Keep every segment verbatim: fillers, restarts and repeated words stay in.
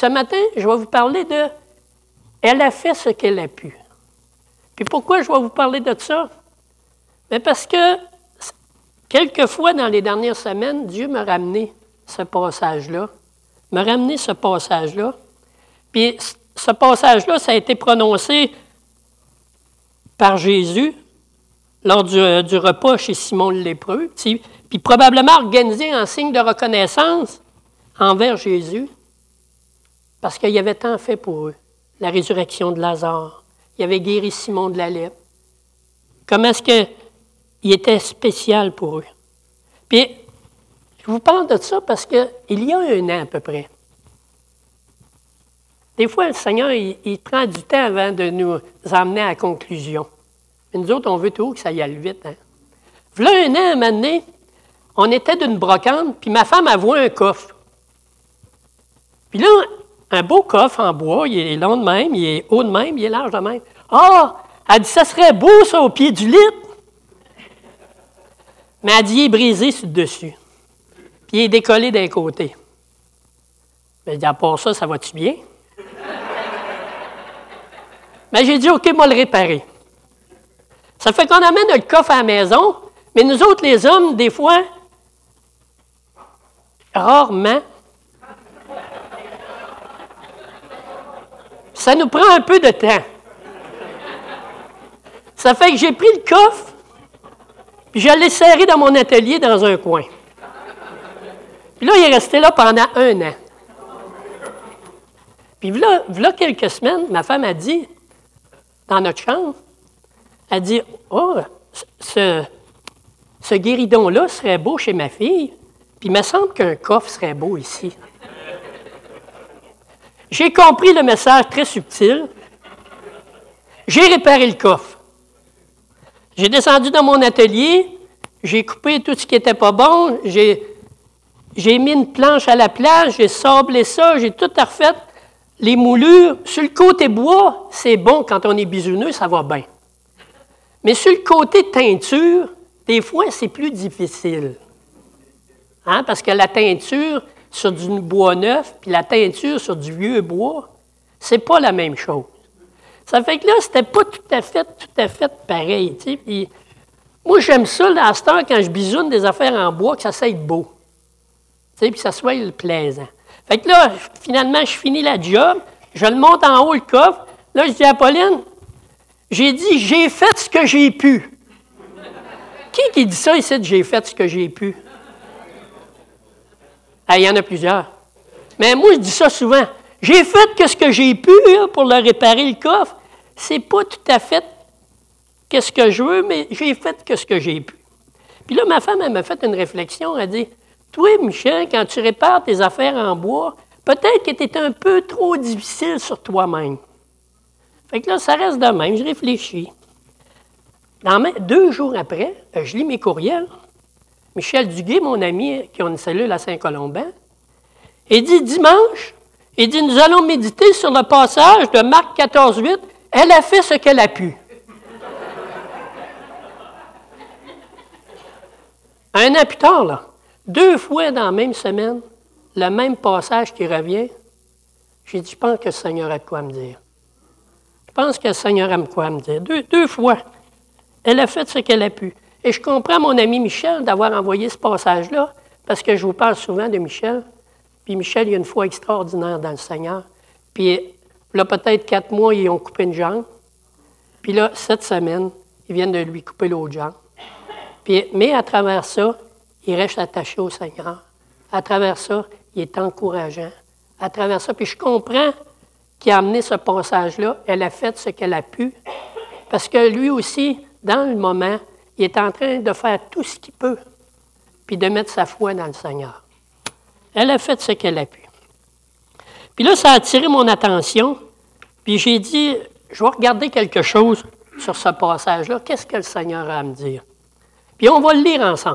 ce matin, je vais vous parler de « Elle a fait ce qu'elle a pu ». Puis pourquoi je vais vous parler de ça? Bien parce que quelquefois, dans les dernières semaines, Dieu m'a ramené ce passage-là, m'a ramené ce passage-là. Puis ce passage-là, ça a été prononcé par Jésus lors du, du repas chez Simon le lépreux, puis probablement organisé en signe de reconnaissance envers Jésus, parce qu'il avait tant fait pour eux. La résurrection de Lazare, il avait guéri Simon de la lèpre. Comment est-ce qu'il était spécial pour eux? Puis, je vous parle de ça parce qu'il y a un an à peu près, des fois, le Seigneur, il, il prend du temps avant de nous emmener à la conclusion. Mais nous autres, on veut tout que ça y aille vite. Hein? Voilà un an, un moment donné, on était d'une brocante, puis ma femme a vu un coffre. Puis là, un beau coffre en bois, il est long de même, il est haut de même, il est large de même. Ah! Elle dit, ça serait beau, ça, au pied du lit. Mais elle dit, il est brisé sur le dessus. Puis il est décollé d'un côté. Mais elle dit, à part ça, ça va-tu bien? Mais j'ai dit, OK, moi le réparer. Ça fait qu'on amène le coffre à la maison, mais nous autres, les hommes, des fois, rarement, ça nous prend un peu de temps. Ça fait que j'ai pris le coffre, puis je l'ai serré dans mon atelier dans un coin. Puis là, il est resté là pendant un an. Puis là, là quelques semaines, ma femme a dit, dans notre chambre, elle dit, « Oh, ce, ce guéridon-là serait beau chez ma fille, puis il me semble qu'un coffre serait beau ici. » J'ai compris le message très subtil. J'ai réparé le coffre. J'ai descendu dans mon atelier, j'ai coupé tout ce qui n'était pas bon, j'ai, j'ai mis une planche à la place, j'ai sablé ça, j'ai tout refait. Les moulures, sur le côté bois, c'est bon quand on est bisouneux, ça va bien. Mais sur le côté teinture, des fois, c'est plus difficile. Hein? Parce que la teinture sur du bois neuf, puis la teinture sur du vieux bois, c'est pas la même chose. Ça fait que là, c'était pas tout à fait, tout à fait pareil. Tu sais? Puis, moi, j'aime ça, là, à cette heure, quand je bisoune des affaires en bois, que ça soit beau. Tu sais, puis ça soit plaisant. Fait que là, finalement, je finis la job, je le monte en haut, le coffre. Là, je dis à Pauline, j'ai dit, j'ai fait ce que j'ai pu. Qui qui dit ça ici, j'ai fait ce que j'ai pu? Ah, il y en a plusieurs. Mais moi, je dis ça souvent. J'ai fait que ce que j'ai pu là, pour le réparer, le coffre. C'est pas tout à fait qu'est-ce que je veux, mais j'ai fait que ce que j'ai pu. Puis là, ma femme, elle m'a fait une réflexion. Elle dit, toi, Michel, quand tu répares tes affaires en bois, peut-être que tu es un peu trop difficile sur toi-même. Fait que là, ça reste de même. Je réfléchis. Dans mes, deux jours après, je lis mes courriels. Michel Duguay, mon ami, qui a une cellule à Saint-Colomban, il dit, dimanche, il dit, nous allons méditer sur le passage de Marc quatorze, huit. Elle a fait ce qu'elle a pu. Un an plus tard, là, deux fois dans la même semaine, le même passage qui revient, j'ai dit, je pense que le Seigneur a de quoi me dire. Je pense que le Seigneur a de quoi me dire. Deux, deux fois, elle a fait ce qu'elle a pu. Et je comprends mon ami Michel d'avoir envoyé ce passage-là, parce que je vous parle souvent de Michel. Puis Michel, il y a une foi extraordinaire dans le Seigneur. Puis là, peut-être quatre mois, ils ont coupé une jambe. Puis là, cette semaine, ils viennent de lui couper l'autre jambe. Puis, mais à travers ça, il reste attaché au Seigneur. À travers ça, il est encourageant. À travers ça, puis je comprends qu'il a amené ce passage-là. Elle a fait ce qu'elle a pu. Parce que lui aussi, dans le moment, il est en train de faire tout ce qu'il peut, puis de mettre sa foi dans le Seigneur. Elle a fait ce qu'elle a pu. Puis là, ça a attiré mon attention, puis j'ai dit, je vais regarder quelque chose sur ce passage-là. Qu'est-ce que le Seigneur a à me dire? Puis on va le lire ensemble.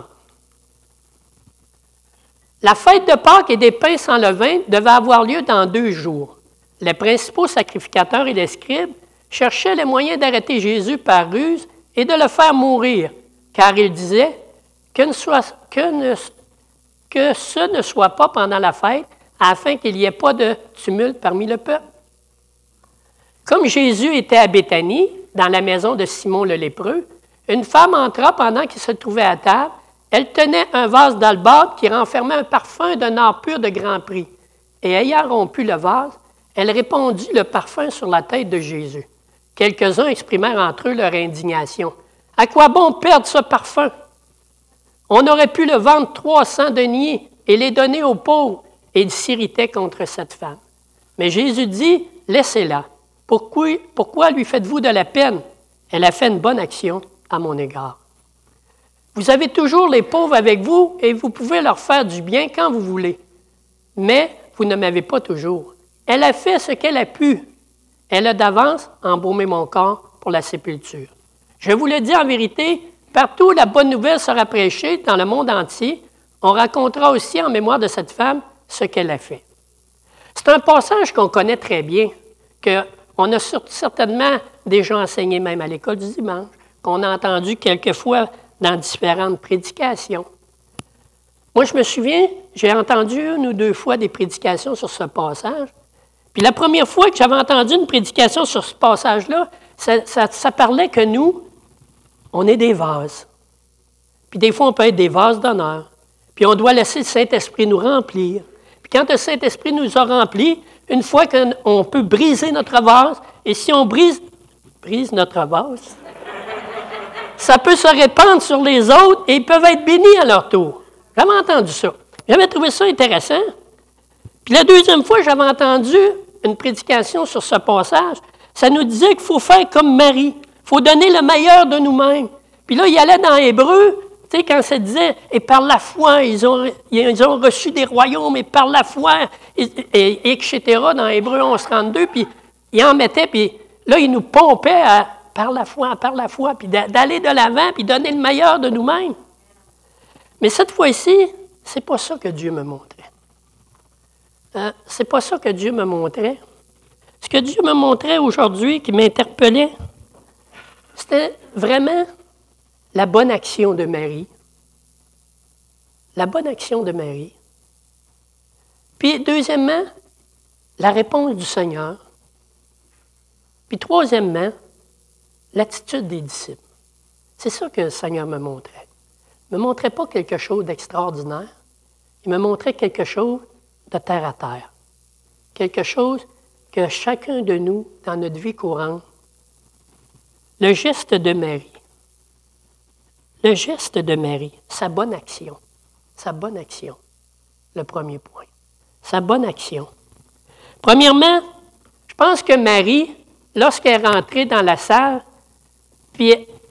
La fête de Pâques et des pains sans levain devait avoir lieu dans deux jours. Les principaux sacrificateurs et les scribes cherchaient les moyens d'arrêter Jésus par ruse et de le faire mourir, car ils disaient que, ne soit, que, ne, que ce ne soit pas pendant la fête, afin qu'il n'y ait pas de tumulte parmi le peuple. Comme Jésus était à Béthanie, dans la maison de Simon le lépreux, une femme entra pendant qu'il se trouvait à table. Elle tenait un vase d'albâtre qui renfermait un parfum d'un or pur de grand prix. Et ayant rompu le vase, elle répandit le parfum sur la tête de Jésus. Quelques-uns exprimèrent entre eux leur indignation. « À quoi bon perdre ce parfum? On aurait pu le vendre trois cents deniers et les donner aux pauvres. » Et ils s'irritaient contre cette femme. Mais Jésus dit, « Laissez-la. Pourquoi, pourquoi lui faites-vous de la peine? Elle a fait une bonne action à mon égard. Vous avez toujours les pauvres avec vous et vous pouvez leur faire du bien quand vous voulez. Mais vous ne m'avez pas toujours. Elle a fait ce qu'elle a pu. Elle a d'avance embaumé mon corps pour la sépulture. Je vous le dis en vérité, partout où la bonne nouvelle sera prêchée dans le monde entier, on racontera aussi en mémoire de cette femme ce qu'elle a fait. » C'est un passage qu'on connaît très bien, qu'on a certainement déjà enseigné même à l'école du dimanche, qu'on a entendu quelquefois dans différentes prédications. Moi, je me souviens, j'ai entendu une ou deux fois des prédications sur ce passage. Puis la première fois que j'avais entendu une prédication sur ce passage-là, ça, ça, ça parlait que nous, on est des vases. Puis des fois, on peut être des vases d'honneur. Puis on doit laisser le Saint-Esprit nous remplir. Puis quand le Saint-Esprit nous a remplis, une fois qu'on peut briser notre vase, et si on brise, brise notre vase, ça peut se répandre sur les autres et ils peuvent être bénis à leur tour. J'avais entendu ça. J'avais trouvé ça intéressant. Puis la deuxième fois, j'avais entendu une prédication sur ce passage. Ça nous disait qu'il faut faire comme Marie. Il faut donner le meilleur de nous-mêmes. Puis là, il allait dans Hébreu, tu sais, quand ça disait, et par la foi, ils ont, ils ont reçu des royaumes, et par la foi, et, et, et cetera, dans Hébreu onze trente-deux, puis il en mettait, puis là, il nous pompait à, par la foi, par la foi, puis d'aller de l'avant, puis donner le meilleur de nous-mêmes. Mais cette fois-ci, c'est pas ça que Dieu me montrait. Euh, c'est pas ça que Dieu me montrait. Ce que Dieu me montrait aujourd'hui, qui m'interpellait, c'était vraiment la bonne action de Marie. La bonne action de Marie. Puis, deuxièmement, la réponse du Seigneur. Puis, troisièmement, l'attitude des disciples. C'est ça que le Seigneur me montrait. Il ne me montrait pas quelque chose d'extraordinaire. Il me montrait quelque chose de terre à terre. Quelque chose que chacun de nous, dans notre vie courante, le geste de Marie, le geste de Marie, sa bonne action, sa bonne action, le premier point, sa bonne action. Premièrement, je pense que Marie, lorsqu'elle est rentrée dans la salle, puis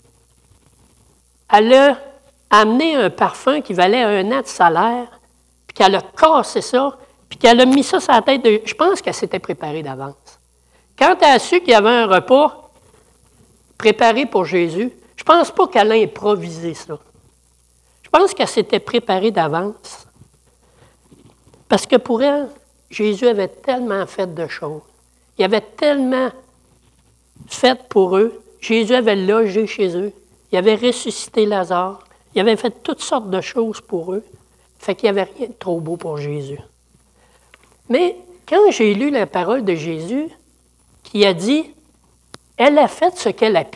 elle a amené un parfum qui valait un an de salaire, puis qu'elle a cassé ça, puis qu'elle a mis ça sur la tête de... Je pense qu'elle s'était préparée d'avance. Quand elle a su qu'il y avait un repas préparé pour Jésus, je ne pense pas qu'elle a improvisé ça. Je pense qu'elle s'était préparée d'avance. Parce que pour elle, Jésus avait tellement fait de choses. Il avait tellement fait pour eux. Jésus avait logé chez eux. Il avait ressuscité Lazare. Il avait fait toutes sortes de choses pour eux. Fait qu'il n'y avait rien de trop beau pour Jésus. Mais quand j'ai lu la parole de Jésus, qui a dit, « Elle a fait ce qu'elle a pu »,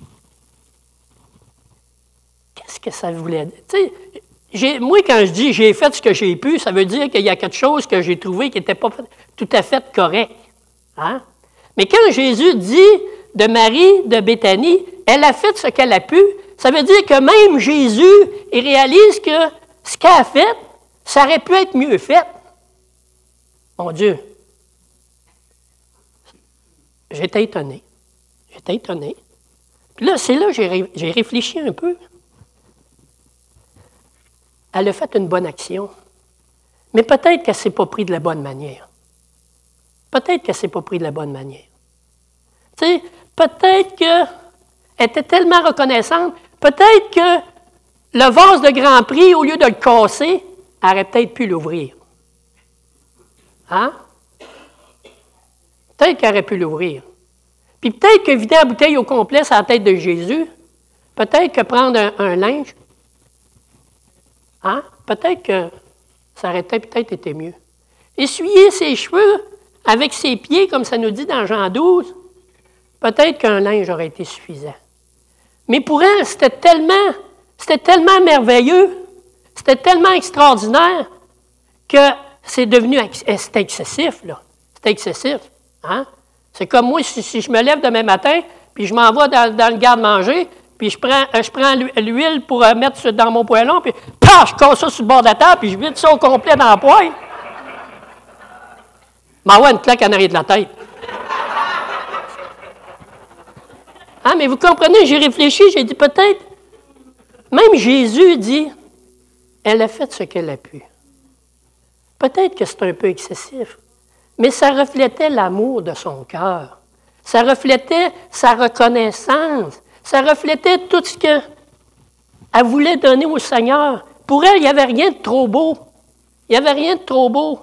qu'est-ce que ça voulait dire? Tu sais, moi, quand je dis « j'ai fait ce que j'ai pu », ça veut dire qu'il y a quelque chose que j'ai trouvé qui n'était pas tout à fait correct. Hein? Mais quand Jésus dit de Marie de Béthanie, « Elle a fait ce qu'elle a pu », ça veut dire que même Jésus, il réalise que ce qu'elle a fait, ça aurait pu être mieux fait. Mon Dieu! J'étais étonné. J'étais étonné. Puis là, c'est là que j'ai, j'ai réfléchi un peu. Elle a fait une bonne action. Mais peut-être qu'elle ne s'est pas pris de la bonne manière. Peut-être qu'elle ne s'est pas pris de la bonne manière. Tu sais, peut-être qu'elle était tellement reconnaissante, peut-être que le vase de Grand Prix, au lieu de le casser, elle aurait peut-être pu l'ouvrir. Hein? Peut-être qu'elle aurait pu l'ouvrir. Puis peut-être que vider la bouteille au complet sur la tête de Jésus, peut-être que prendre un, un linge, hein? Peut-être que ça aurait peut-être été mieux. Essuyer ses cheveux avec ses pieds, comme ça nous dit dans Jean douze, peut-être qu'un linge aurait été suffisant. Mais pour elle, c'était tellement, c'était tellement merveilleux, c'était tellement extraordinaire que c'est devenu c'était excessif, là. C'était excessif. Hein? C'est comme moi, si, si je me lève demain matin, puis je m'en vais dans, dans le garde-manger, puis je prends, je prends l'huile pour mettre dans mon poêlon, puis paf, je casse ça sur le bord de la table, puis je vide ça au complet dans la poêle. M'envoie une claque en arrière de la tête. Ah, mais vous comprenez, j'ai réfléchi, j'ai dit peut-être, même Jésus dit, elle a fait ce qu'elle a pu. Peut-être que c'est un peu excessif, mais ça reflétait l'amour de son cœur. Ça reflétait sa reconnaissance. Ça reflétait tout ce qu'elle voulait donner au Seigneur. Pour elle, il n'y avait rien de trop beau. Il n'y avait rien de trop beau.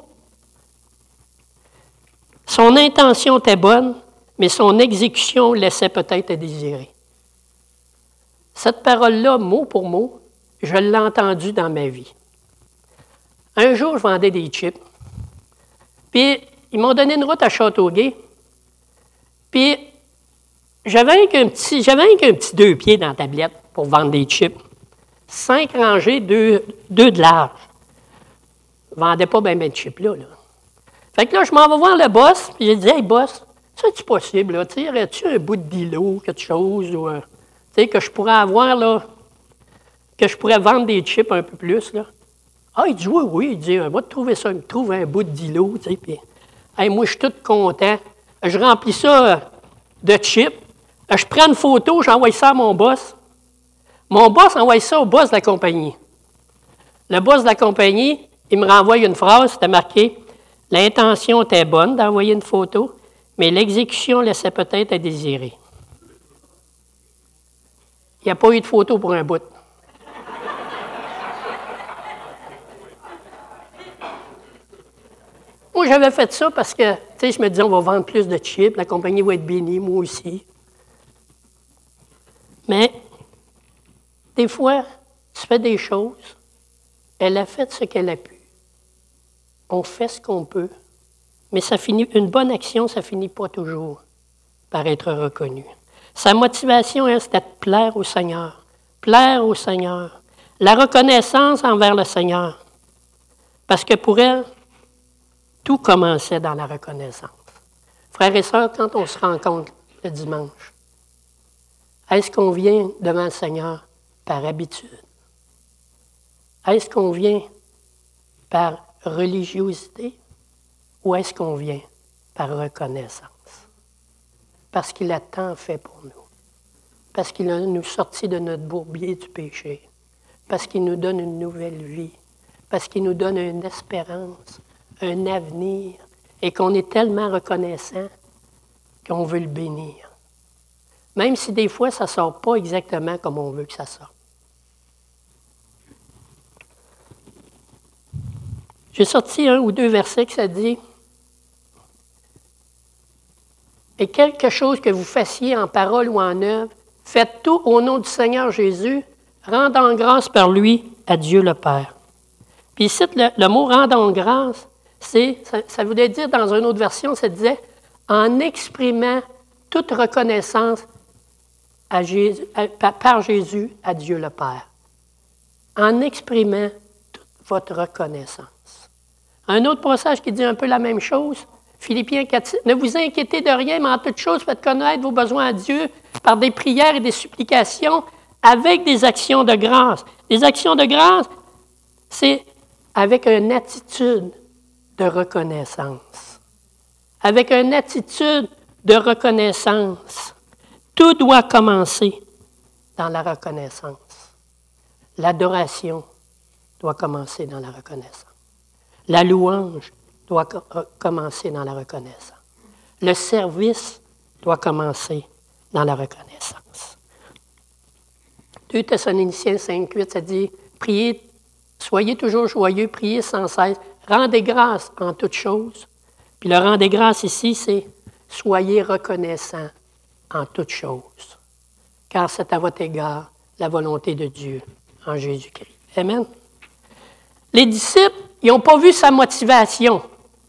Son intention était bonne, mais son exécution laissait peut-être à désirer. Cette parole-là, mot pour mot, je l'ai entendue dans ma vie. Un jour, je vendais des chips. Puis, ils m'ont donné une route à Châteauguay. Puis, j'avais qu'un petit, j'avais qu'un petit deux pieds dans la tablette pour vendre des chips. Cinq rangées, deux, deux de large. Je ne vendais pas bien ben de chips là, là. Fait que là, je m'en vais voir le boss, puis j'ai dit, « Hey, boss, c'est-tu possible, là? Tu sais, aurais-tu un bout d'îlot, quelque chose, ou, euh, tu sais, que je pourrais avoir, là, que je pourrais vendre des chips un peu plus, là? » Ah, il dit, « Oui, oui. » Il dit, « Va te trouver ça. » Il me trouve un bout d'îlot, tu sais, puis, hey, moi, je suis tout content. Je remplis ça de chips. Je prends une photo, j'envoie ça à mon boss. Mon boss envoie ça au boss de la compagnie. Le boss de la compagnie, il me renvoie une phrase, c'était marqué, « L'intention était bonne d'envoyer une photo, mais l'exécution laissait peut-être à désirer. » Il n'y a pas eu de photo pour un bout. Moi, j'avais fait ça parce que, tu sais, je me disais, on va vendre plus de chips, la compagnie va être bénie, moi aussi. Mais, des fois, tu fais des choses, elle a fait ce qu'elle a pu. On fait ce qu'on peut, mais ça finit, une bonne action, ça finit pas toujours par être reconnu. Sa motivation, elle, c'était de plaire au Seigneur. Plaire au Seigneur. La reconnaissance envers le Seigneur. Parce que pour elle, tout commençait dans la reconnaissance. Frères et sœurs, quand on se rencontre le dimanche, est-ce qu'on vient devant le Seigneur par habitude? Est-ce qu'on vient par religiosité ou est-ce qu'on vient par reconnaissance? Parce qu'il a tant fait pour nous. Parce qu'il a nous sorti de notre bourbier du péché. Parce qu'il nous donne une nouvelle vie. Parce qu'il nous donne une espérance, un avenir, et qu'on est tellement reconnaissant qu'on veut le bénir. Même si des fois, ça ne sort pas exactement comme on veut que ça sorte. J'ai sorti un ou deux versets que ça dit « Et quelque chose que vous fassiez en parole ou en œuvre, faites tout au nom du Seigneur Jésus, rendant grâce par lui à Dieu le Père. » Puis ici, le, le mot « rendant grâce », c'est, ça, ça voulait dire, dans une autre version, ça disait « en exprimant toute reconnaissance à Jésus, à, par Jésus à Dieu le Père. » En exprimant toute votre reconnaissance. Un autre passage qui dit un peu la même chose, Philippiens quatre, ne vous inquiétez de rien, mais en toute chose, faites connaître vos besoins à Dieu par des prières et des supplications avec des actions de grâce. Les actions de grâce, c'est avec une attitude de reconnaissance. Avec une attitude de reconnaissance. Tout doit commencer dans la reconnaissance. L'adoration doit commencer dans la reconnaissance. La louange doit co- commencer dans la reconnaissance. Le service doit commencer dans la reconnaissance. deux Thessaloniciens cinq huit, ça dit « Priez, soyez toujours joyeux, priez sans cesse, rendez grâce en toutes choses. » Puis le rendez grâce ici, c'est « Soyez reconnaissants en toutes choses, car c'est à votre égard la volonté de Dieu en Jésus-Christ. » Amen. Les disciples, ils n'ont pas vu sa motivation.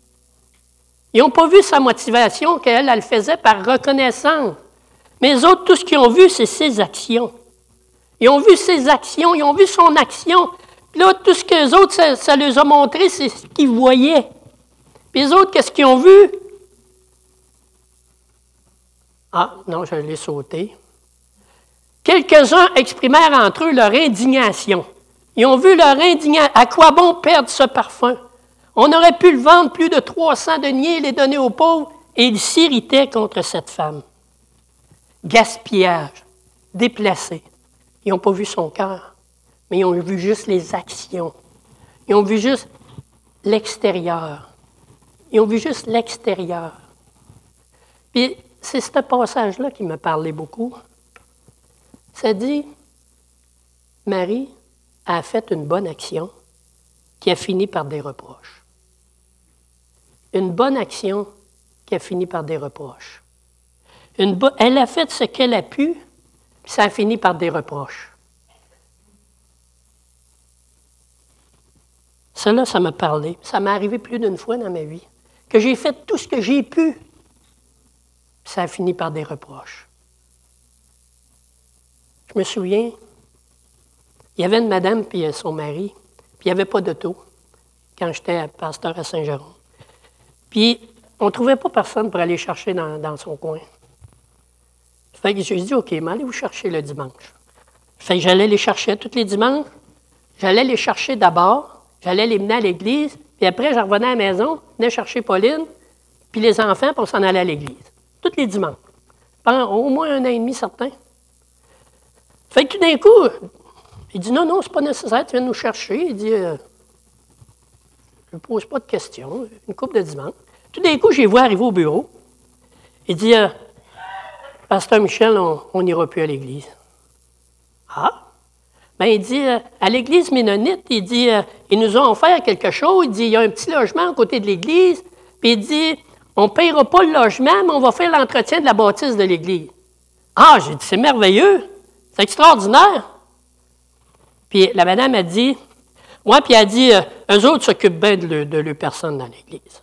Ils n'ont pas vu sa motivation, qu'elle, elle le faisait par reconnaissance. Mais les autres, tout ce qu'ils ont vu, c'est ses actions. Ils ont vu ses actions, ils ont vu son action. Puis là, tout ce que les autres, ça, ça les a montré, c'est ce qu'ils voyaient. Puis les autres, qu'est-ce qu'ils ont vu? Ah, non, je l'ai sauté. Quelques-uns exprimèrent entre eux leur indignation. Ils ont vu leur indignation. À quoi bon perdre ce parfum? On aurait pu le vendre plus de trois cents deniers et les donner aux pauvres, et ils s'irritaient contre cette femme. Gaspillage, déplacé. Ils n'ont pas vu son cœur, mais ils ont vu juste les actions. Ils ont vu juste l'extérieur. Ils ont vu juste l'extérieur. Puis c'est ce passage-là qui me parlait beaucoup. Ça dit, Marie a fait une bonne action qui a fini par des reproches. Une bonne action qui a fini par des reproches. Une bo- Elle a fait ce qu'elle a pu, puis ça a fini par des reproches. Cela, ça m'a parlé. Ça m'est arrivé plus d'une fois dans ma vie. Que j'ai fait tout ce que j'ai pu, puis ça a fini par des reproches. Je me souviens, il y avait une madame puis son mari, puis il n'y avait pas d'auto quand j'étais pasteur à Saint-Jérôme. Puis, on ne trouvait pas personne pour aller chercher dans, dans son coin. Fait que j'ai dit, OK, mais allez vous chercher le dimanche. Fait que j'allais les chercher tous les dimanches. J'allais les chercher d'abord. J'allais les mener à l'église. Puis après, je revenais à la maison, je venais chercher Pauline, puis les enfants, puis on s'en allait à l'église. Tous les dimanches. Pendant au moins un an et demi, certain. Fait que tout d'un coup, il dit, non, non, c'est pas nécessaire, tu viens nous chercher. Il dit, euh, je ne pose pas de questions, une couple de dimanche. Tout d'un coup, j'ai vu arriver au bureau. Il dit, euh, Pasteur Michel, on n'ira plus à l'église. Ah! Ben, il dit, euh, à l'église ménonite, il dit, euh, ils nous ont offert quelque chose. Il dit, il y a un petit logement à côté de l'église. Puis il dit, on ne paiera pas le logement, mais on va faire l'entretien de la bâtisse de l'église. Ah, j'ai dit, c'est merveilleux. C'est extraordinaire. Puis la madame a dit, ouais, puis elle a dit, euh, eux autres s'occupent bien de leurs de leur personnes dans l'église.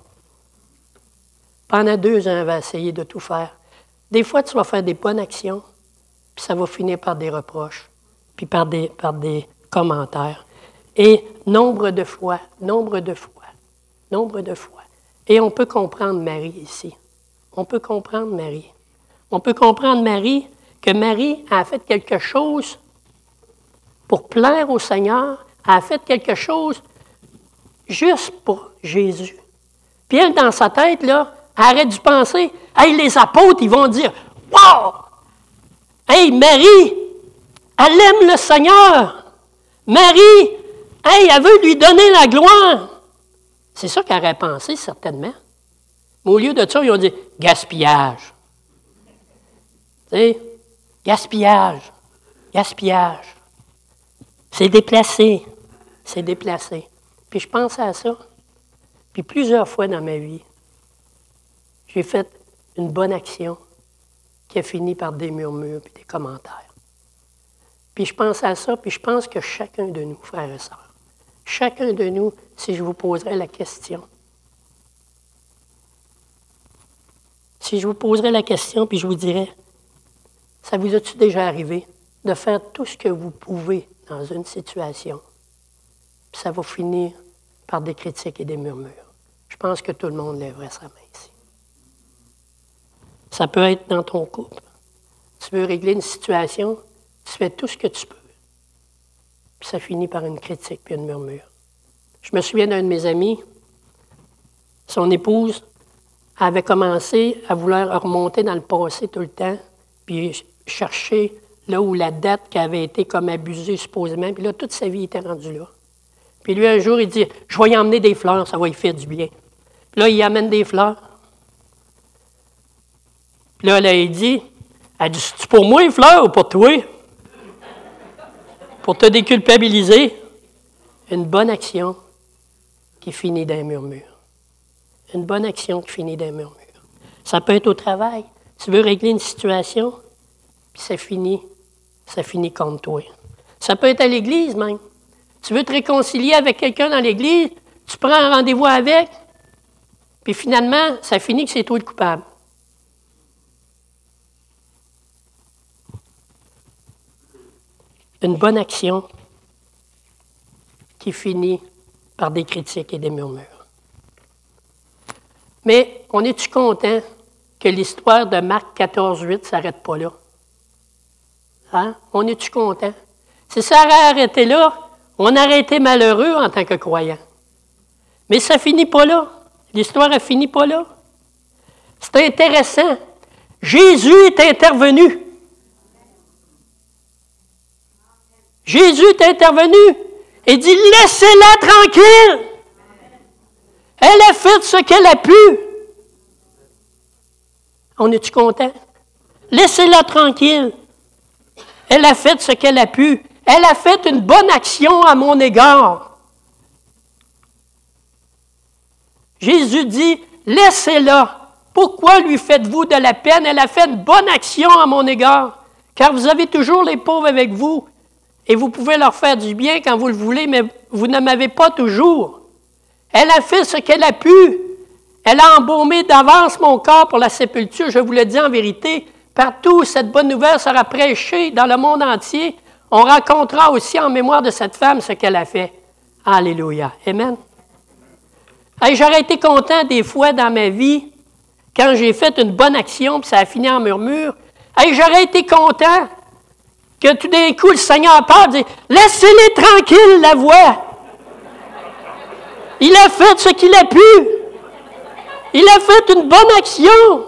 Pendant deux ans, elle va essayer de tout faire. Des fois, tu vas faire des bonnes actions, puis ça va finir par des reproches, puis par des, par des commentaires. Et nombre de fois, nombre de fois, nombre de fois. Et on peut comprendre Marie ici. On peut comprendre Marie. On peut comprendre Marie, que Marie a fait quelque chose pour plaire au Seigneur, a fait quelque chose juste pour Jésus. Puis elle, dans sa tête, là, elle aurait dû penser, « Hey, les apôtres, ils vont dire, « Wow! Hey, Marie, elle aime le Seigneur! Marie, hey, elle veut lui donner la gloire! » C'est ça qu'elle aurait pensé, certainement. Mais au lieu de ça, ils ont dit, « Gaspillage! » Tu sais, gaspillage, gaspillage. C'est déplacé, c'est déplacé. Puis je pense à ça. Puis plusieurs fois dans ma vie, j'ai fait une bonne action qui a fini par des murmures et des commentaires. Puis je pense à ça, puis je pense que chacun de nous, frères et sœurs, chacun de nous, si je vous poserais la question, si je vous poserais la question, puis je vous dirais, ça vous a-tu déjà arrivé de faire tout ce que vous pouvez dans une situation, puis ça va finir par des critiques et des murmures? Je pense que tout le monde lèverait sa main ici. Ça peut être dans ton couple. Tu veux régler une situation, tu fais tout ce que tu peux. Puis ça finit par une critique puis une murmure. Je me souviens d'un de mes amis, son épouse avait commencé à vouloir remonter dans le passé tout le temps, puis chercher là où la dette qui avait été comme abusée supposément, puis là, toute sa vie était rendue là. Puis lui, un jour, il dit, « Je vais y emmener des fleurs, ça va lui faire du bien. » Puis là, il amène des fleurs. Puis là, elle, il dit, elle dit, c'est pour moi les fleurs ou pour toi? Pour te déculpabiliser. Une bonne action qui finit d'un murmure. Une bonne action qui finit d'un murmure. Ça peut être au travail. Tu veux régler une situation, puis ça finit, ça finit contre toi. Ça peut être à l'église même. Tu veux te réconcilier avec quelqu'un dans l'église, tu prends un rendez-vous avec, Puis finalement, ça finit que c'est toi le coupable. Une bonne action qui finit par des critiques et des murmures. Mais on est-tu content que l'histoire de Marc quatorze, huit ne s'arrête pas là? Hein? On est-tu content? Si ça aurait arrêté là, on aurait été malheureux en tant que croyant. Mais ça ne finit pas là. L'histoire ne finit pas là. C'est intéressant. Jésus est intervenu. Jésus est intervenu et dit, laissez-la tranquille. Elle a fait ce qu'elle a pu. On est-tu content? Laissez-la tranquille. Elle a fait ce qu'elle a pu. Elle a fait une bonne action à mon égard. Jésus dit, laissez-la. Pourquoi lui faites-vous de la peine? Elle a fait une bonne action à mon égard. Car vous avez toujours les pauvres avec vous. Et vous pouvez leur faire du bien quand vous le voulez, mais vous ne m'avez pas toujours. Elle a fait ce qu'elle a pu. Elle a embaumé d'avance mon corps pour la sépulture. Je vous le dis en vérité, partout où cette bonne nouvelle sera prêchée dans le monde entier, on racontera aussi en mémoire de cette femme ce qu'elle a fait. Alléluia. Amen. Hey, j'aurais été content des fois dans ma vie, quand j'ai fait une bonne action, puis ça a fini en murmure. Hey, j'aurais été content que tout d'un coup, le Seigneur parle et dit, laissez-les tranquilles, la voix. Il a fait ce qu'il a pu. Il a fait une bonne action.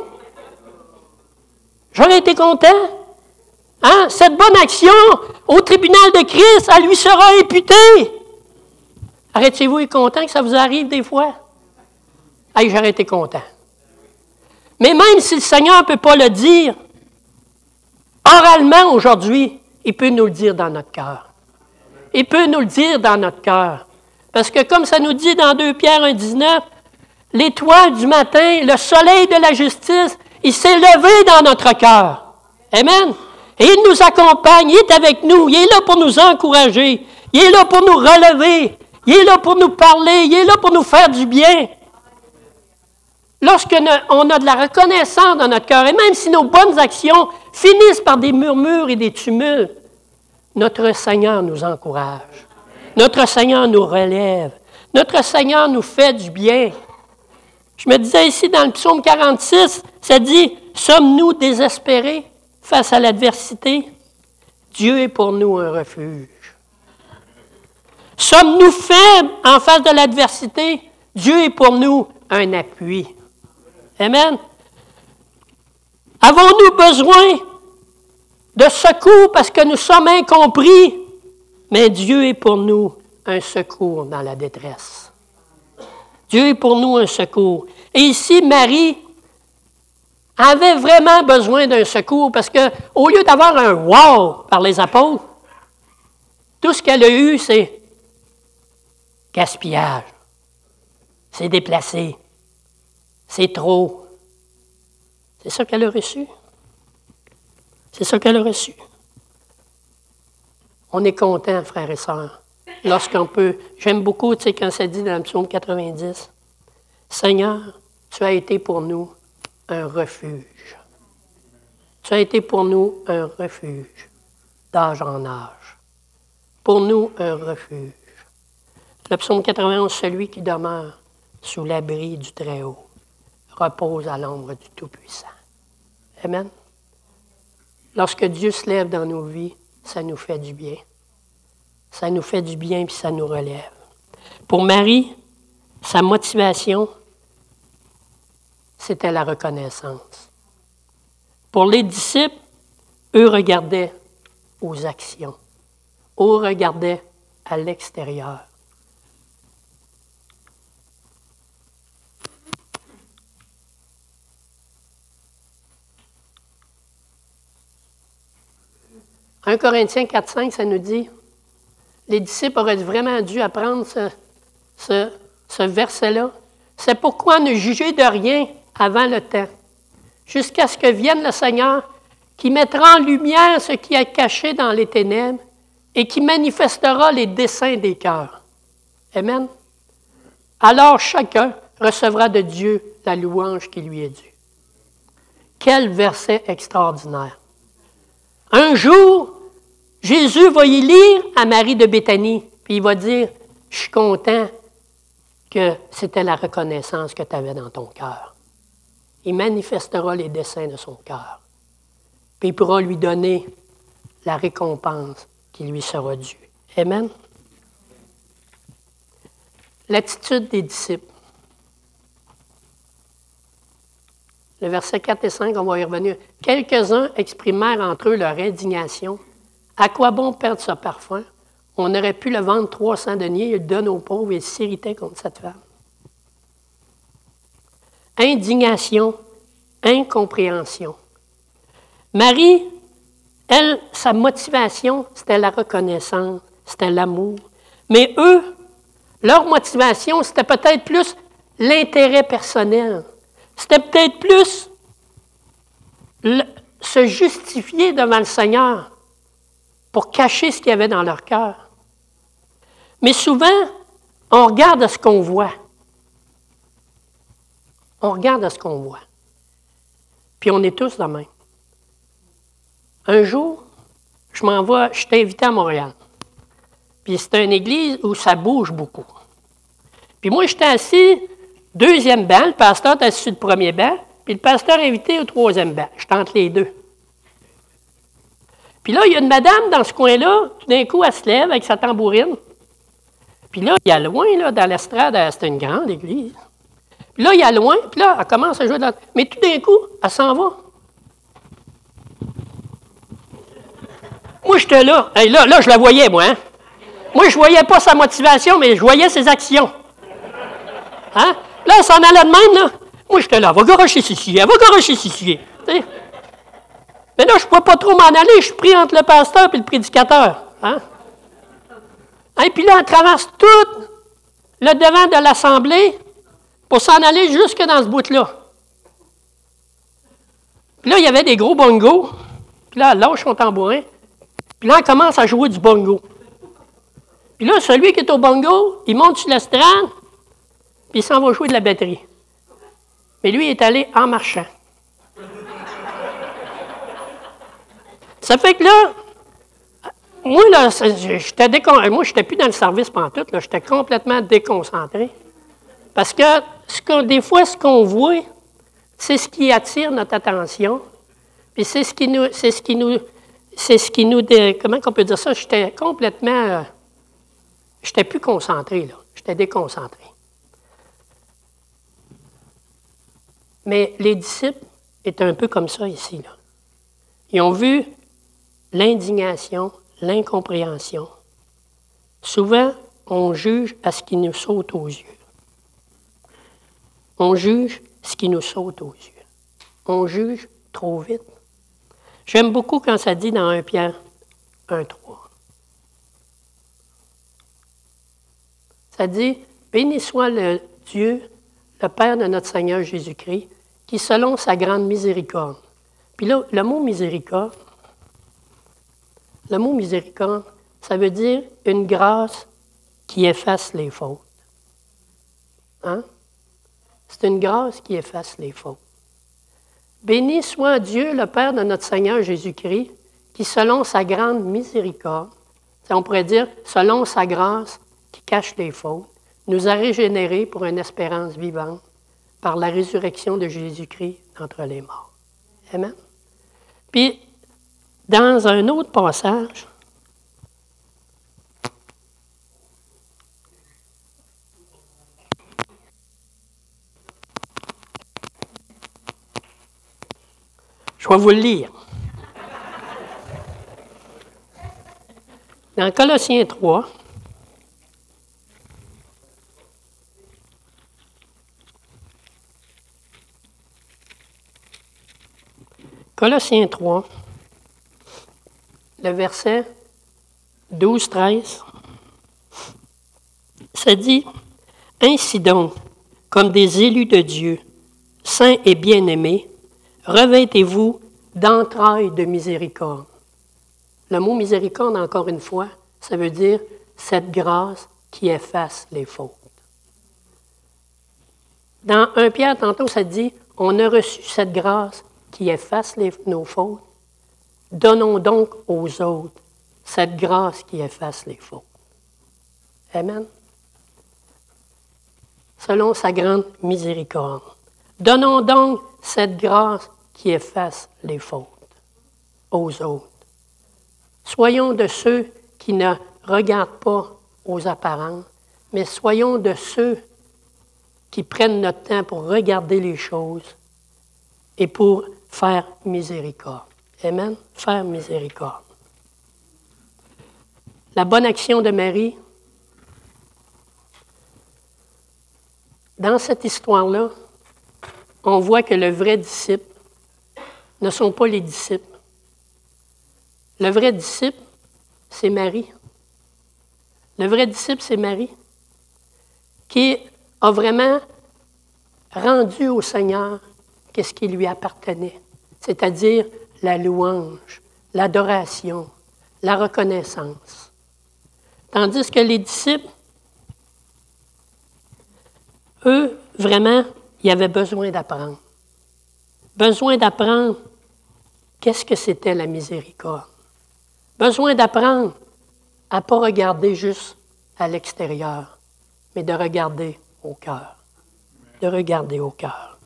J'aurais été content. Hein? Cette bonne action, au tribunal de Christ, elle lui sera imputée. Arrêtez-vous et content que ça vous arrive des fois? Hey, j'aurais été content. Mais même si le Seigneur ne peut pas le dire, oralement aujourd'hui, il peut nous le dire dans notre cœur. Il peut nous le dire dans notre cœur. Parce que comme ça nous dit dans deux Pierre un dix-neuf, l'étoile du matin, le soleil de la justice, il s'est levé dans notre cœur. Amen. Et il nous accompagne, il est avec nous, il est là pour nous encourager, il est là pour nous relever, il est là pour nous parler, il est là pour nous faire du bien. Lorsqu'on a de la reconnaissance dans notre cœur, et même si nos bonnes actions finissent par des murmures et des tumultes, notre Seigneur nous encourage. Notre Seigneur nous relève. Notre Seigneur nous fait du bien. Je me disais ici dans le psaume quarante-six, ça dit, « Sommes-nous désespérés face à l'adversité? Dieu est pour nous un refuge. » Sommes-nous faibles en face de l'adversité? Dieu est pour nous un appui. Amen. Avons-nous besoin de secours parce que nous sommes incompris? Mais Dieu est pour nous un secours dans la détresse. Dieu est pour nous un secours. Et ici, Marie avait vraiment besoin d'un secours parce qu'au lieu d'avoir un « wow » par les apôtres, tout ce qu'elle a eu, c'est gaspillage. C'est déplacé. C'est trop. C'est ça qu'elle a reçu. C'est ça qu'elle a reçu. On est content, frères et sœurs, lorsqu'on peut. J'aime beaucoup, tu sais, quand ça dit dans le psaume quatre-vingt-dix, « Seigneur, tu as été pour nous un refuge. Tu as été pour nous un refuge, d'âge en âge. Pour nous, un refuge. » Le psaume quatre-vingt-onze, « Celui qui demeure sous l'abri du Très-Haut repose à l'ombre du Tout-Puissant. » Amen. Lorsque Dieu se lève dans nos vies, ça nous fait du bien. Ça nous fait du bien puis ça nous relève. Pour Marie, sa motivation, c'était la reconnaissance. Pour les disciples, eux regardaient aux actions. Eux regardaient à l'extérieur. un Corinthiens quatre cinq, ça nous dit, les disciples auraient vraiment dû apprendre ce, ce, ce verset-là. C'est pourquoi ne jugez de rien avant le temps, jusqu'à ce que vienne le Seigneur, qui mettra en lumière ce qui est caché dans les ténèbres et qui manifestera les desseins des cœurs. Amen. Alors chacun recevra de Dieu la louange qui lui est due. Quel verset extraordinaire. Un jour, Jésus va y lire à Marie de Béthanie, puis il va dire, « Je suis content que c'était la reconnaissance que tu avais dans ton cœur. » Il manifestera les desseins de son cœur. Puis il pourra lui donner la récompense qui lui sera due. Amen. L'attitude des disciples. Le verset quatre et cinq, on va y revenir. Quelques-uns exprimèrent entre eux leur indignation. À quoi bon perdre ce parfum? On aurait pu le vendre trois cents deniers, il le donne aux pauvres et il s'irritait contre cette femme. Indignation, incompréhension. Marie, elle, sa motivation, c'était la reconnaissance, c'était l'amour. Mais eux, leur motivation, c'était peut-être plus l'intérêt personnel. C'était peut-être plus le, se justifier devant le Seigneur pour cacher ce qu'il y avait dans leur cœur. Mais souvent, on regarde à ce qu'on voit. On regarde à ce qu'on voit. Puis on est tous de même. Un jour, je m'en vais, je t'ai invité à Montréal. Puis c'est une église où ça bouge beaucoup. Puis moi, j'étais assis, deuxième banc, le pasteur était assis sur le premier banc, puis le pasteur invité au troisième banc. J'étais entre les deux. Puis là, il y a une madame dans ce coin-là, tout d'un coup, elle se lève avec sa tambourine. Puis là, il y a loin, là, dans l'estrade, c'était une grande église. Puis là, il y a loin, puis là, elle commence à jouer. Dans... Mais tout d'un coup, elle s'en va. Moi, j'étais là. Hey, là, là, je la voyais, moi. Hein? Moi, je ne voyais pas sa motivation, mais je voyais ses actions. Hein? Là, elle s'en allait de même, là. Moi, j'étais là. Elle va garocher ici, elle va garocher ici. Mais là, je ne peux pas trop m'en aller. Je suis pris entre le pasteur et le prédicateur. Hein? Et puis là, elle traverse tout le devant de l'assemblée pour s'en aller jusque dans ce bout-là. Puis là, il y avait des gros bongos. Puis là, elle lâche son tambourin. Puis là, elle commence à jouer du bongo. Puis là, celui qui est au bongo, il monte sur l'estrade, puis il s'en va jouer de la batterie. Mais lui, il est allé en marchant. Ça fait que là, moi, là, j'étais décon... moi, j'étais plus dans le service pantoute, là, j'étais complètement déconcentré. Parce que, ce que des fois, ce qu'on voit, c'est ce qui attire notre attention, puis c'est ce qui nous... C'est ce qui nous C'est ce qui nous... Dé... Comment on peut dire ça? J'étais complètement... Euh... J'étais plus concentré, là. J'étais déconcentré. Mais les disciples étaient un peu comme ça ici, là. Ils ont vu l'indignation, l'incompréhension. Souvent, on juge à ce qui nous saute aux yeux. On juge ce qui nous saute aux yeux. On juge trop vite. J'aime beaucoup quand ça dit dans un Pierre un trois. Ça dit, « Béni soit le Dieu, le Père de notre Seigneur Jésus-Christ, qui, selon sa grande miséricorde. » Puis là, le mot miséricorde, le mot miséricorde, ça veut dire une grâce qui efface les fautes. Hein? C'est une grâce qui efface les fautes. Béni soit Dieu, le Père de notre Seigneur Jésus-Christ, qui, selon sa grande miséricorde, on pourrait dire, selon sa grâce qui cache les fautes, nous a régénérés pour une espérance vivante par la résurrection de Jésus-Christ d'entre les morts. Amen. Puis, dans un autre passage, je vais vous le lire. Dans Colossiens trois, Colossiens trois, le verset douze treize, ça dit « Ainsi donc, comme des élus de Dieu, saints et bien-aimés, revêtez-vous d'entrailles de miséricorde. » Le mot miséricorde, encore une fois, ça veut dire cette grâce qui efface les fautes. Dans un Pierre, tantôt, ça dit, on a reçu cette grâce qui efface les, nos fautes. Donnons donc aux autres cette grâce qui efface les fautes. Amen. Selon sa grande miséricorde. Donnons donc cette grâce qui efface les fautes aux autres. Soyons de ceux qui ne regardent pas aux apparences, mais soyons de ceux qui prennent notre temps pour regarder les choses et pour faire miséricorde. Amen. Faire miséricorde. La bonne action de Marie, dans cette histoire-là, on voit que le vrai disciple ne sont pas les disciples. Le vrai disciple, c'est Marie. Le vrai disciple, c'est Marie, qui a vraiment rendu au Seigneur qu'est-ce qui lui appartenait, c'est-à-dire la louange, l'adoration, la reconnaissance. Tandis que les disciples, eux, vraiment, ils avaient besoin d'apprendre. Besoin d'apprendre qu'est-ce que c'était la miséricorde. Besoin d'apprendre à ne pas regarder juste à l'extérieur, mais de regarder au cœur. De regarder au cœur.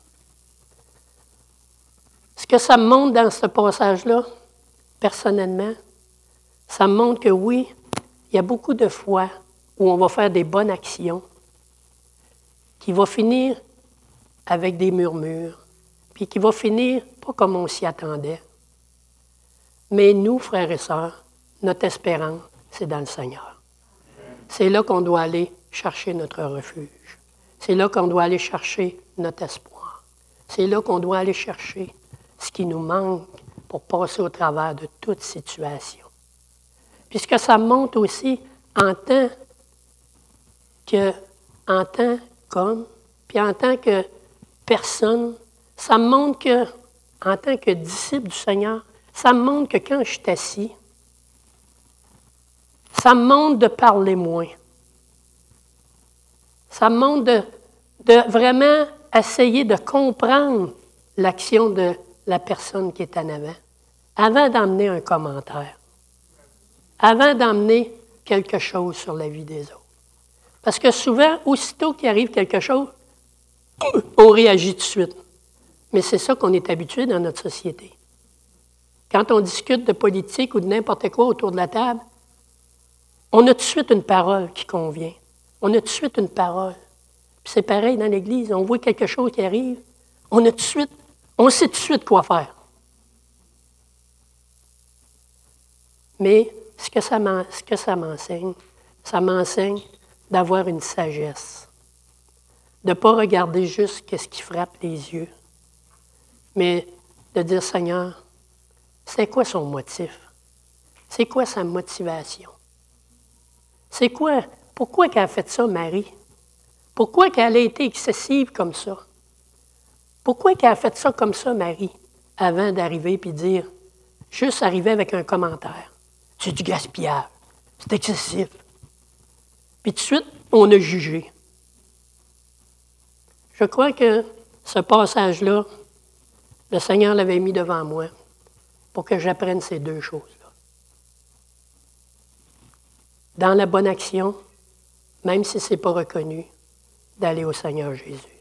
Ce que ça me montre dans ce passage-là, personnellement, ça me montre que oui, il y a beaucoup de fois où on va faire des bonnes actions qui vont finir avec des murmures, puis qui vont finir pas comme on s'y attendait. Mais nous, frères et sœurs, notre espérance, c'est dans le Seigneur. C'est là qu'on doit aller chercher notre refuge. C'est là qu'on doit aller chercher notre espoir. C'est là qu'on doit aller chercher ce qui nous manque pour passer au travers de toute situation. Puisque ça montre aussi en tant que, en tant qu'homme, puis en tant que personne, ça me montre que, en tant que disciple du Seigneur, ça me montre que quand je suis assis, ça me montre de parler moins. Ça me montre de, de vraiment essayer de comprendre l'action de la personne qui est en avant, avant d'emmener un commentaire, avant d'emmener quelque chose sur la vie des autres. Parce que souvent, aussitôt qu'il arrive quelque chose, on réagit tout de suite. Mais c'est ça qu'on est habitué dans notre société. Quand on discute de politique ou de n'importe quoi autour de la table, on a tout de suite une parole qui convient. On a tout de suite une parole. Puis c'est pareil dans l'Église. On voit quelque chose qui arrive, on a tout de suite, on sait tout de suite quoi faire. Mais ce que ça m'en, ce que ça m'enseigne, ça m'enseigne d'avoir une sagesse. De ne pas regarder juste ce qui frappe les yeux, mais de dire, Seigneur, c'est quoi son motif? C'est quoi sa motivation? C'est quoi? Pourquoi qu'elle a fait ça, Marie? Pourquoi qu'elle a été excessive comme ça? Pourquoi qu'elle a fait ça comme ça, Marie, avant d'arriver et dire, juste arriver avec un commentaire? C'est du gaspillage, c'est excessif. Puis tout de suite, on a jugé. Je crois que ce passage-là, le Seigneur l'avait mis devant moi pour que j'apprenne ces deux choses-là. Dans la bonne action, même si ce n'est pas reconnu, d'aller au Seigneur Jésus.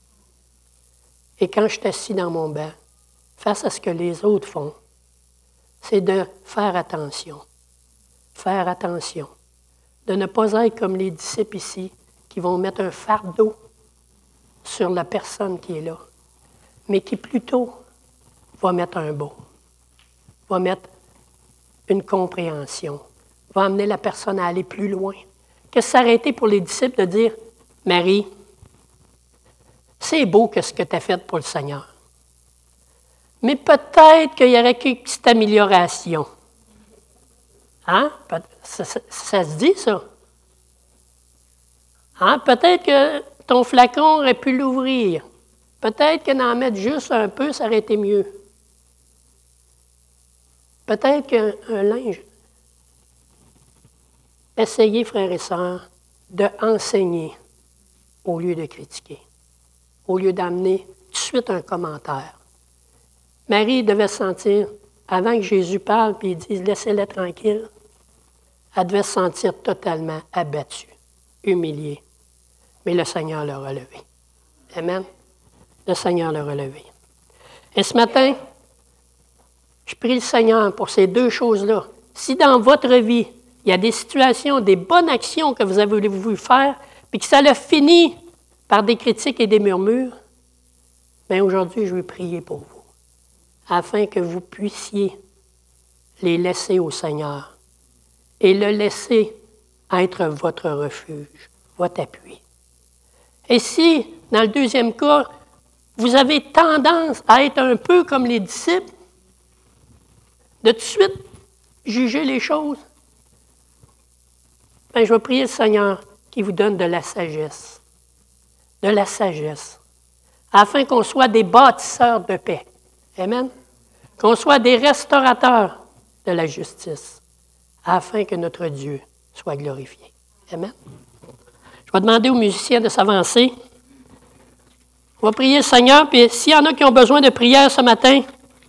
Et quand je suis assis dans mon banc, face à ce que les autres font, c'est de faire attention. Faire attention. De ne pas être comme les disciples ici, qui vont mettre un fardeau sur la personne qui est là, mais qui plutôt va mettre un beau, va mettre une compréhension, va amener la personne à aller plus loin. Que s'arrêter pour les disciples de dire, Marie, c'est beau que ce que tu as fait pour le Seigneur, mais peut-être qu'il y aurait quelques petites améliorations. Hein? Ça, ça, ça se dit, ça. Hein? Peut-être que ton flacon aurait pu l'ouvrir. Peut-être que d'en mettre juste un peu, ça aurait été mieux. Peut-être qu'un un linge. Essayez, frères et sœurs, d'enseigner au lieu de critiquer. au lieu d'amener tout de suite un commentaire. Marie devait se sentir, avant que Jésus parle et il dise « laissez-les tranquilles », elle devait se sentir totalement abattue, humiliée. Mais le Seigneur l'a relevé. Amen. Le Seigneur l'a relevé. Et ce matin, je prie le Seigneur pour ces deux choses-là. Si dans votre vie, il y a des situations, des bonnes actions que vous avez voulu faire, puis que ça l'a fini par des critiques et des murmures, bien aujourd'hui, je vais prier pour vous, afin que vous puissiez les laisser au Seigneur et le laisser être votre refuge, votre appui. Et si, dans le deuxième cas, vous avez tendance à être un peu comme les disciples, de tout de suite juger les choses, bien, je vais prier le Seigneur qui vous donne de la sagesse, de la sagesse, afin qu'on soit des bâtisseurs de paix. Amen. Qu'on soit des restaurateurs de la justice, afin que notre Dieu soit glorifié. Amen. Je vais demander aux musiciens de s'avancer. On va prier le Seigneur, puis s'il y en a qui ont besoin de prière ce matin,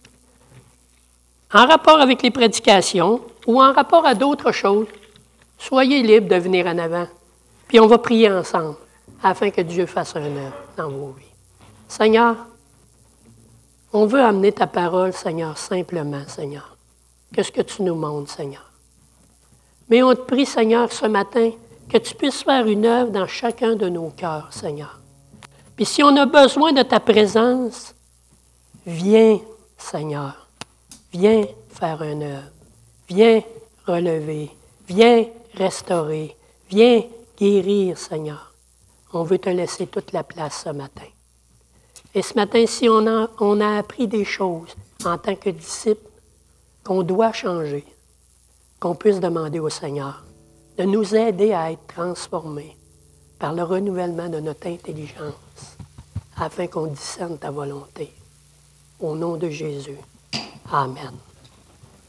en rapport avec les prédications ou en rapport à d'autres choses, soyez libres de venir en avant. Puis on va prier ensemble, afin que Dieu fasse un œuvre dans vos vies. Seigneur, on veut amener ta parole, Seigneur, simplement, Seigneur. Qu'est-ce que tu nous montres, Seigneur? Mais on te prie, Seigneur, ce matin, que tu puisses faire une œuvre dans chacun de nos cœurs, Seigneur. Puis si on a besoin de ta présence, viens, Seigneur. Viens faire une œuvre. Viens relever. Viens restaurer. Viens guérir, Seigneur. On veut te laisser toute la place ce matin. Et ce matin, si on a, on a appris des choses en tant que disciples qu'on doit changer, qu'on puisse demander au Seigneur de nous aider à être transformés par le renouvellement de notre intelligence, afin qu'on discerne ta volonté. Au nom de Jésus. Amen.